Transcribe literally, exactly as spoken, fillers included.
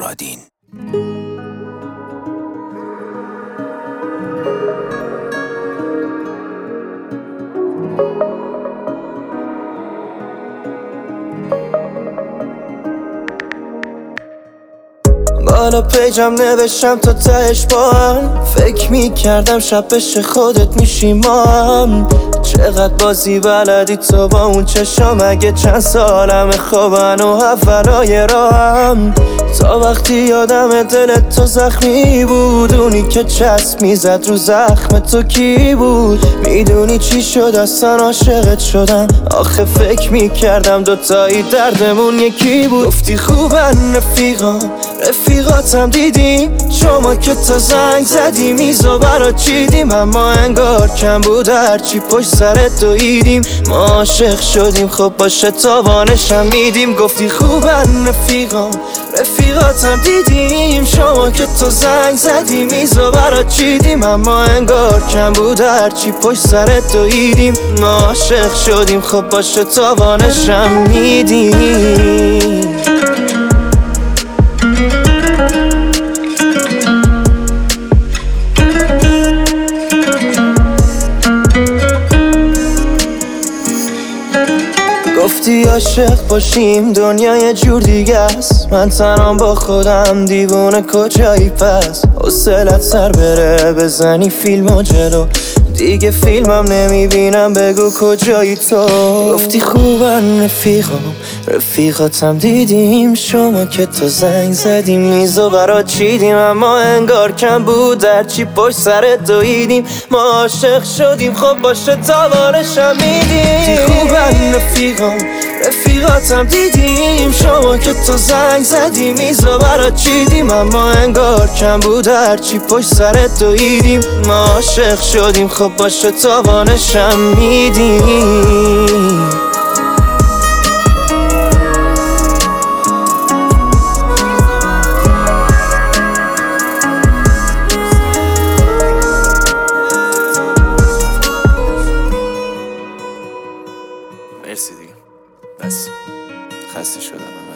مرادین. بالا پیجم نوشتم تا تهش با هم، فکر میکردم شب بشه خودت میشی ما هم. چقدر بازی بلدی تو با اون چشام، اگه چند سالمه خوابن و اولای راهم. تا وقتی یادم دلت تو زخمی بود، اونی که چسب میزد رو زخم تو کی بود؟ میدونی چی شد اصلا عاشقت شدم، آخه فکر میکردم دوتایی دردمون یکی بود. گفتی خوبن رفیقام رفیقاتم دیدیم، شما که تا زنگ زدی میزو برا چیدیم، اما انگار کم بود هرچی پشت سرت دویدیم. ما عاشق شدیم خب باشه تاوانشم میدیم. گفتی خوبن رفیقام رفیقاتم دیدیم، شما که تو زنگ زدی میزو برا چیدیم، اما انگار کم بود هرچی پشت سرت دویدیم. ما عاشق شدیم خب باشه تاوانشم میدیم. گفتی عاشق باشیم دنیا یه جور دیگه است، من تنام با خودم دیوونه کجایی پس؟ حوصلت سر بره بزنی فیلمو جلو، دیگه فیلمم نمیبینم بگو کجایی تو. گفتی خوبن رفیقام رفیقاتم دیدیم، شما که تو زنگ زدیم میزو برا چیدیم، اما انگار کم بود هرچی پشت سرت دویدیم. ما عاشق شدیم خب باشه تاوانشم میدیم. گفتی خوبن رفیقام رفیقاتم دیدیم، شما که تو زنگ زدی میزو برا چیدیم، اما انگار کم بود هرچی پشت سرت دویدیم. ما عاشق شدیم خب باشه تاوانشم میدیم.